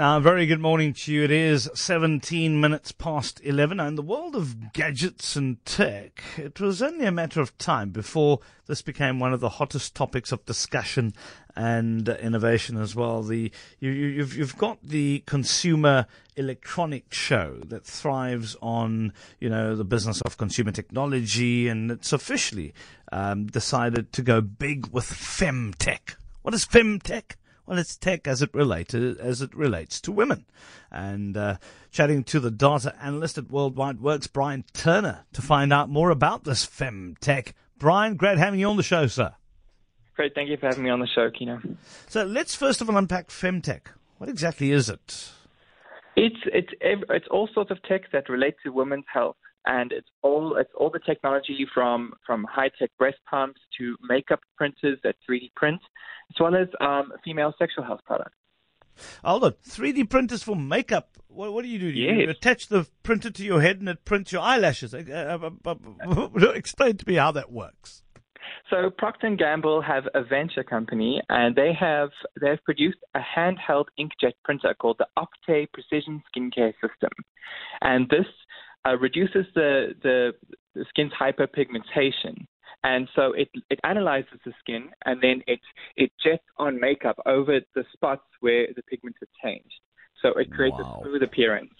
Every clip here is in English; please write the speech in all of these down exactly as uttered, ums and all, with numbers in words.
Uh, very good morning to you. It is seventeen minutes past eleven. In the world of gadgets and tech, it was only a matter of time before this became one of the hottest topics of discussion and uh, innovation as well. The you, you, you've you've got the consumer electronic show that thrives on you know the business of consumer technology, and it's officially um, decided to go big with femtech. What is femtech? Well, it's tech as it related as it relates to women. And uh, chatting to the data analyst at Worldwide Works, Brian Turner, to find out more about this femtech. Brian, great having you on the show, sir. Great, thank you for having me on the show, Kino. So let's first of all unpack femtech. What exactly is it? It's it's it's all sorts of tech that relate to women's health, and it's all it's all the technology from from high tech breast pumps to makeup printers that three D print, as well as um, female sexual health products. Hold on, three D printers for makeup. What, what do you do? You Yes. attach the printer to your head and it prints your eyelashes. Uh, uh, uh, Explain to me how that works. So Procter and Gamble have a venture company, and they have they've produced a handheld inkjet printer called the Opte Precision Skincare System, and this uh, reduces the, the the skin's hyperpigmentation. And so it it analyzes the skin, and then it it jets on makeup over the spots where the pigments have changed. So it creates Wow. a smooth appearance.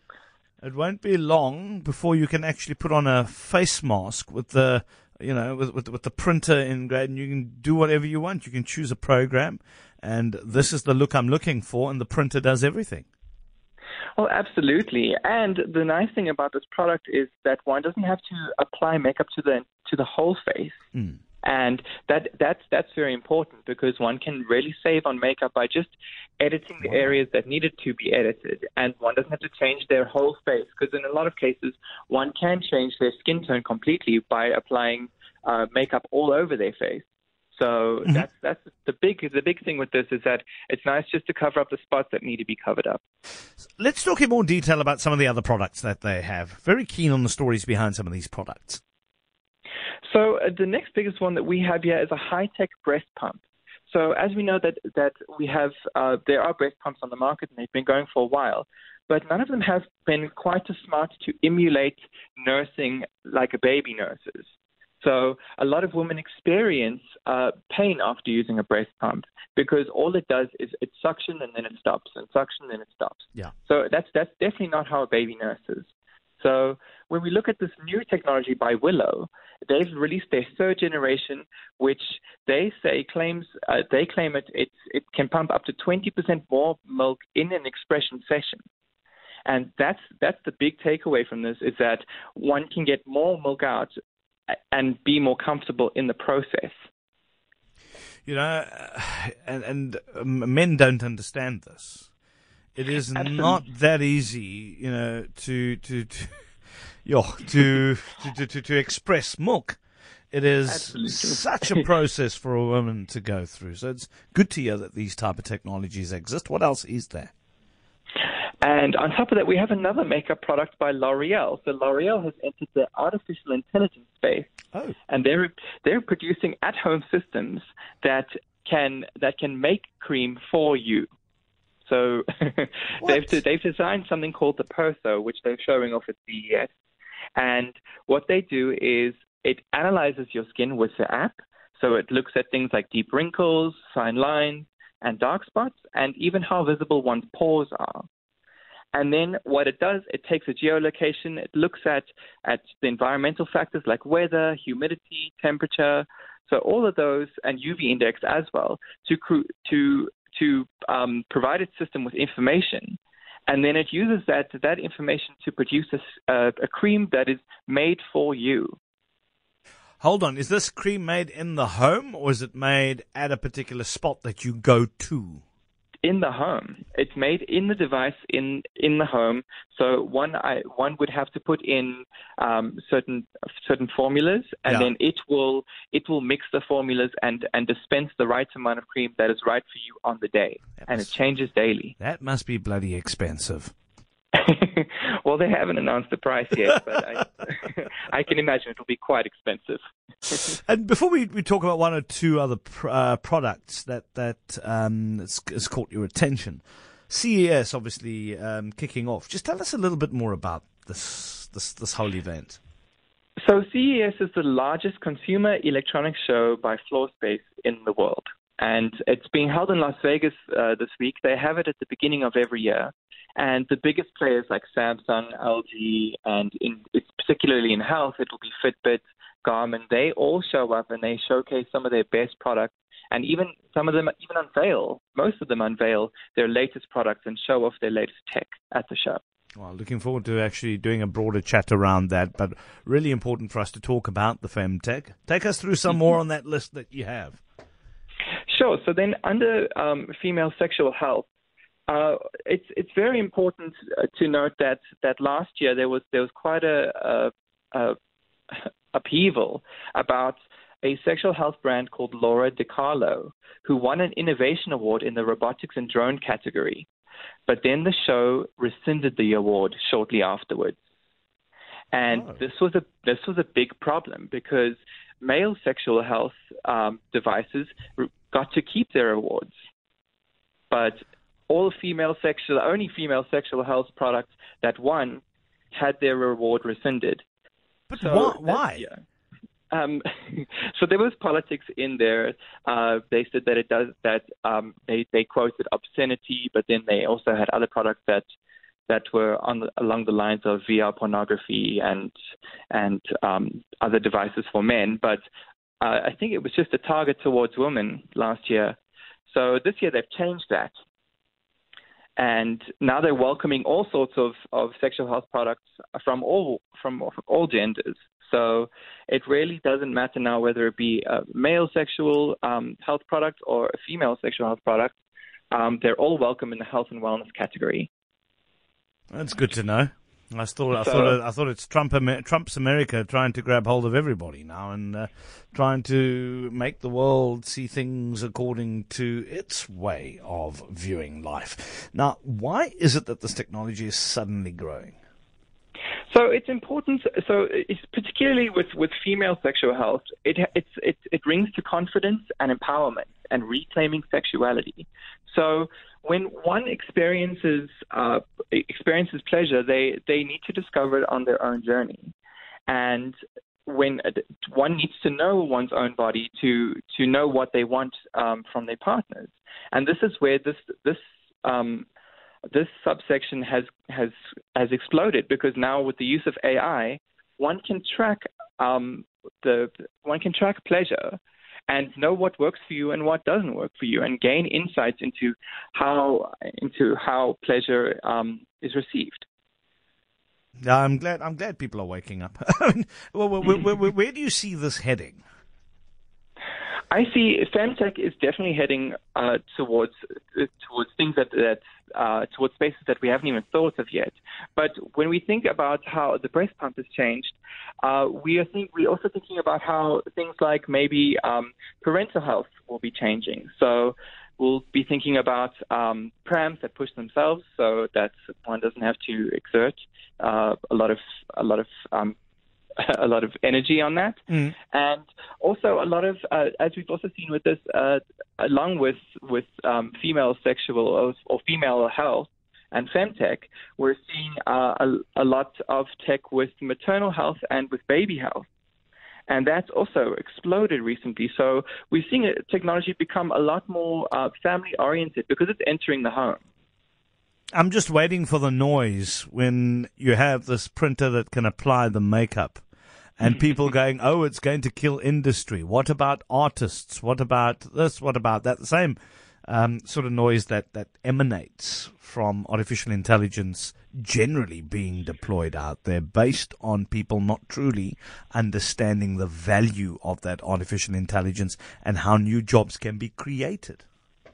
It won't be long before you can actually put on a face mask with the, you know, with with, with the printer ingrained, and you can do whatever you want. You can choose a program, and this is the look I'm looking for, and the printer does everything. Oh, absolutely. And the nice thing about this product is that one doesn't have to apply makeup to the to the whole face. Mm. And that that's that's very important, because one can really save on makeup by just editing the Wow. areas that needed to be edited, and one doesn't have to change their whole face, because in a lot of cases one can change their skin tone completely by applying uh, makeup all over their face. So Mm-hmm. that's that's the big the big thing with this is that it's nice just to cover up the spots that need to be covered up. Let's talk in more detail about some of the other products that they have. Very keen on the stories behind some of these products. So uh, the next biggest one that we have here is a high-tech breast pump. So as we know that that we have, uh, there are breast pumps on the market, and they've been going for a while, but none of them have been quite as smart to emulate nursing like a baby nurses. So a lot of women experience uh, pain after using a breast pump, because all it does is it suction and then it stops, and suction and then it stops. Yeah. So that's that's definitely not how a baby nurses. So when we look at this new technology by Willow, they've released their third generation, which they say claims uh, they claim it it's, it can pump up to twenty percent more milk in an expression session. And that's that's the big takeaway from this, is that one can get more milk out and be more comfortable in the process. You know, uh, and, and um, men don't understand this. It is Absolutely. not that easy, you know, to to to, yo, to, to, to to express milk. It is Absolutely. such a process for a woman to go through. So it's good to hear that these type of technologies exist. What else is there? And on top of that, we have another makeup product by L'Oreal. So L'Oreal has entered the artificial intelligence space, Oh, and they're they're producing at-home systems that can that can make cream for you. So they've What? they've designed something called the Perso, which they're showing off at C E S. And what they do is it analyzes your skin with the app. So it looks at things like deep wrinkles, fine lines, and dark spots, and even how visible one's pores are. And then what it does, it takes a geolocation. It looks at, at the environmental factors like weather, humidity, temperature, so all of those, and U V index as well, to cru- to to um, provide its system with information. And then it uses that that information to produce a, a, a cream that is made for you. hold on. Is this cream made in the home, or is it made at a particular spot that you go to? In the home. It's made in the device in in the home. So one I, one would have to put in um, certain certain formulas, and Yeah. then it will it will mix the formulas and, and dispense the right amount of cream that is right for you on the day, That and it must- changes daily. That must be bloody expensive. Well, they haven't announced the price yet, but I, I can imagine it will be quite expensive. And before we, we talk about one or two other pr- uh, products that that um, has, has caught your attention, C E S obviously um, kicking off. Just tell us a little bit more about this this this whole event. So C E S is the largest consumer electronics show by floor space in the world. And it's being held in Las Vegas uh, this week. They have it at the beginning of every year. And the biggest players like Samsung, L G, and in, it's particularly in health, it will be Fitbit, Garmin. They all show up and they showcase some of their best products. And even some of them even unveil, most of them unveil their latest products and show off their latest tech at the show. Well, looking forward to actually doing a broader chat around that, but really important for us to talk about the Femtech. Take us through some more on that list that you have. Sure. So then under um, female sexual health, uh, it's it's very important to note that, that last year there was there was quite a, a, a upheaval about a sexual health brand called Laura DiCarlo, who won an innovation award in the robotics and drone category. But then the show rescinded the award shortly afterwards. And oh. this was a this was a big problem because male sexual health um, devices got to keep their awards, but all female sexual only female sexual health products that won had their award rescinded. But so why? Yeah. Um, so there was politics in there. Uh, they said that it does that. Um, they they quoted obscenity, but then they also had other products that that were on the, along the lines of V R pornography and and um, other devices for men. But uh, I think it was just a target towards women last year. So this year they've changed that, and now they're welcoming all sorts of, of sexual health products from all from all genders. So it really doesn't matter now whether it be a male sexual um, health product or a female sexual health product. Um, they're all welcome in the health and wellness category. That's good to know. I thought I so, thought I thought it's Trump Trump's America trying to grab hold of everybody now and uh, trying to make the world see things according to its way of viewing life. Now, why is it that this technology is suddenly growing? So it's important. So it's particularly with, with female sexual health, it it's it it rings to confidence and empowerment and reclaiming sexuality. So when one experiences uh, experiences pleasure, they they need to discover it on their own journey, and when one needs to know one's own body to to know what they want um, from their partners, and this is where this this um, This subsection has, has has exploded because now with the use of A I, one can track um, the one can track pleasure and know what works for you and what doesn't work for you, and gain insights into how into how pleasure um, is received. Yeah, I'm glad I'm glad people are waking up. I mean, well, where, where, where, where do you see this heading? I see Femtech is definitely heading uh, towards uh, towards things that that uh, towards spaces that we haven't even thought of yet. But when we think about how the breast pump has changed, uh, we are think we're also thinking about how things like maybe um, parental health will be changing. So we'll be thinking about um, prams that push themselves, so that one doesn't have to exert uh, a lot of a lot of um, a lot of energy on that. Mm. And also a lot of, uh, as we've also seen with this, uh, along with, with um, female sexual or, or female health and femtech, we're seeing uh, a, a lot of tech with maternal health and with baby health. And that's also exploded recently. So we're seeing technology become a lot more uh, family-oriented because it's entering the home. I'm just waiting for the noise when you have this printer that can apply the makeup and people going, oh, it's going to kill industry. What about artists? What about this? What about that? The same um, sort of noise that, that emanates from artificial intelligence generally being deployed out there based on people not truly understanding the value of that artificial intelligence and how new jobs can be created.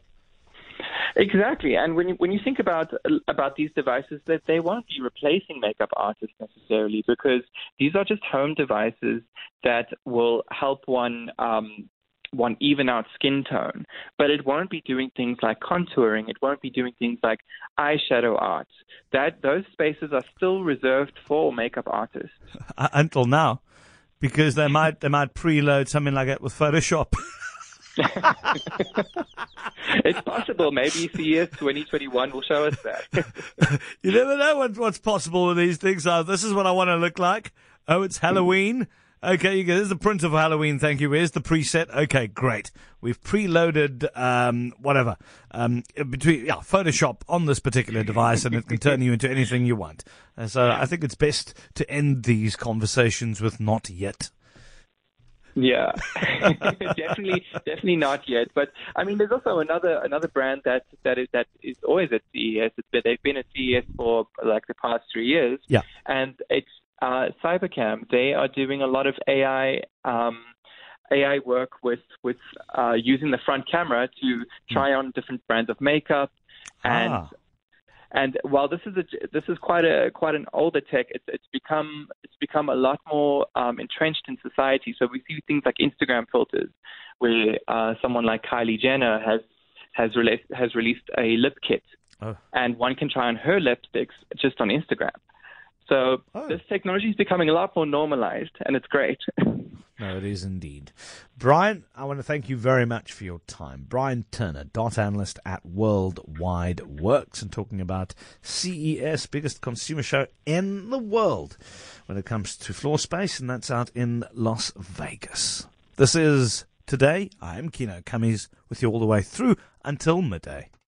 Exactly, and when you, when you think about about these devices, that they won't be replacing makeup artists necessarily, because these are just home devices that will help one um, one even out skin tone. But it won't be doing things like contouring. It won't be doing things like eyeshadow art. That those spaces are still reserved for makeup artists Until now, because they might they might preload something like that with Photoshop. It's possible. Maybe C E S twenty twenty-one will show us that. You never know what, what's possible with these things. Oh, this is what I want to look like. Oh, it's Halloween. Okay, you go. There's the print of Halloween. Thank you. Here's the preset. Okay, great. We've preloaded um, whatever um, between yeah Photoshop on this particular device, and it can turn you into anything you want. And so I think it's best to end these conversations with "not yet." Yeah, definitely, definitely not yet. But I mean, there's also another another brand that that is that is always at C E S. It's been, they've been at C E S for like the past three years. Yeah, and it's uh, Cybercam. They are doing a lot of A I um, A I work with with uh, using the front camera to try on different brands of makeup and. Ah. And while this is a, this is quite a quite an older tech, it's it's become it's become a lot more um, entrenched in society. So we see things like Instagram filters, where uh, someone like Kylie Jenner has has released has released a lip kit, oh. and one can try on her lipsticks just on Instagram. So oh. this technology is becoming a lot more normalized, and it's great. No, it is indeed. Brian, I want to thank you very much for your time. Brian Turner, dot analyst at Worldwide Works, and talking about C E S, biggest consumer show in the world when it comes to floor space, and that's out in Las Vegas. This is Today. I'm Kino Cummings with you all the way through until midday.